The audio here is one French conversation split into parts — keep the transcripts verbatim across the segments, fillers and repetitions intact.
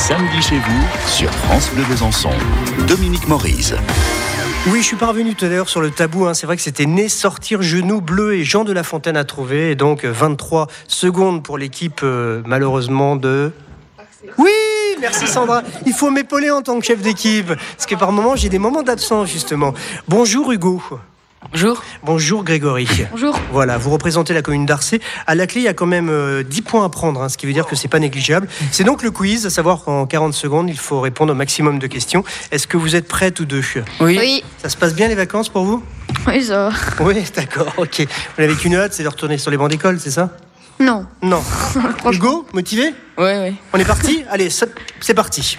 samedi chez vous sur France Bleu Besançon. Dominique Morise. Oui, je suis parvenu tout à l'heure sur le tabou. Hein. C'est vrai que c'était né, sortir, genou bleu et Jean de La Fontaine à trouver. Et donc vingt-trois secondes pour l'équipe, euh, malheureusement, de... Oui, merci Sandra. Il faut m'épauler en tant que chef d'équipe. Parce que par moments, j'ai des moments d'absence, justement. Bonjour Hugo. Bonjour. Bonjour Grégory. Bonjour. Voilà, vous représentez la commune d'Arcé. À la clé, il y a quand même euh, dix points à prendre, hein, ce qui veut dire que c'est pas négligeable. C'est donc le quiz, à savoir qu'en quarante secondes, il faut répondre au maximum de questions. Est-ce que vous êtes prêts tous deux ? Oui. Oui. Ça se passe bien les vacances pour vous ? Oui, ça va. Oui, d'accord, ok. Vous n'avez qu'une hâte, c'est de retourner sur les bancs d'école, c'est ça ? Non. Non. Hugo, motivé ? Oui, oui. On est parti ? Allez, ça- c'est parti.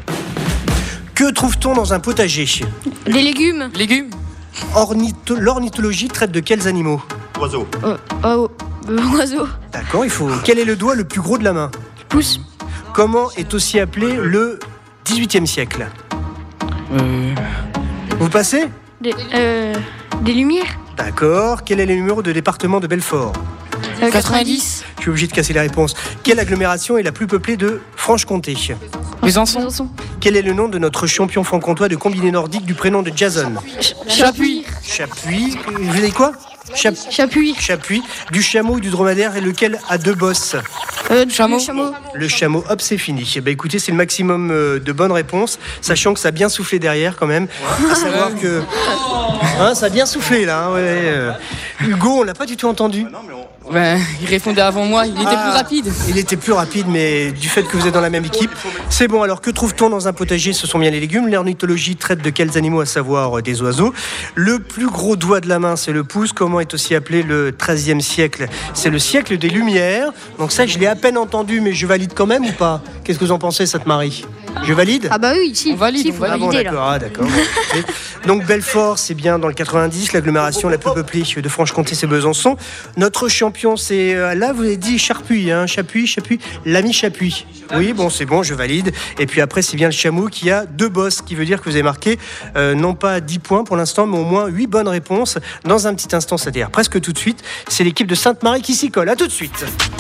Que trouve-t-on dans un potager ? Des légumes. Légumes. Ornitho- L'ornithologie traite de quels animaux ? Oiseau. Euh, oh, euh, oiseau. D'accord, il faut... Quel est le doigt le plus gros de la main ? Pouce. Comment est aussi appelé le dix-huitième siècle ? Euh... Vous passez ? Des, euh, des lumières. D'accord. Quel est le numéro de département de Belfort ? Euh, quatre-vingt-dix. Je suis obligé de casser les réponses. Quelle agglomération est la plus peuplée de Franche-Comté ? Besançon. Besançon. Quel est le nom de notre champion franc-comtois de combiné nordique du prénom de Jason ? Chapuis. Chapuis. Vous avez quoi ? Chap- Chapuis. Chapuis. Du chameau ou du dromadaire et lequel a deux bosses ? Euh, Chameau. le chameau. Le chameau, hop, c'est fini. Eh ben, écoutez, c'est le maximum euh, de bonnes réponses, sachant que ça a bien soufflé derrière quand même. À savoir que... Hein, ça a bien soufflé là. hein, ouais, euh. Hugo, on l'a pas du tout entendu. Ben, il répondait avant moi, il était Ah, plus rapide. Il était plus rapide, mais du fait que vous êtes dans la même équipe. C'est bon, alors que trouve-t-on dans un potager ? Ce sont bien les légumes. L'ornithologie traite de quels animaux, à savoir euh, des oiseaux. Le plus gros doigt de la main, c'est le pouce. Comment est aussi appelé le treizième siècle ? C'est le siècle des Lumières. Donc ça, je l'ai à peine entendu, mais je valide quand même ou pas ? Qu'est-ce que vous en pensez, Sainte-Marie ? Je valide ? Ah bah oui, si. On valide, Si, on faut Ah bon, valider là. d'accord, ah, d'accord. Ok. Donc Belfort, c'est bien dans le quatre-vingt-dix. L'agglomération la plus peuplée de Franche-Comté, c'est Besançon. Notre champion, c'est... euh, Là, vous avez dit Charpuis, hein, Chapuis, Chapuis, l'ami Chapuis. Oui, bon, c'est bon, je valide. Et puis après, c'est bien le chameau qui a deux bosses, ce qui veut dire que vous avez marqué euh, non pas dix points pour l'instant, mais au moins huit bonnes réponses. Dans un petit instant, c'est-à-dire presque tout de suite, c'est l'équipe de Sainte-Marie qui s'y colle. À tout de suite.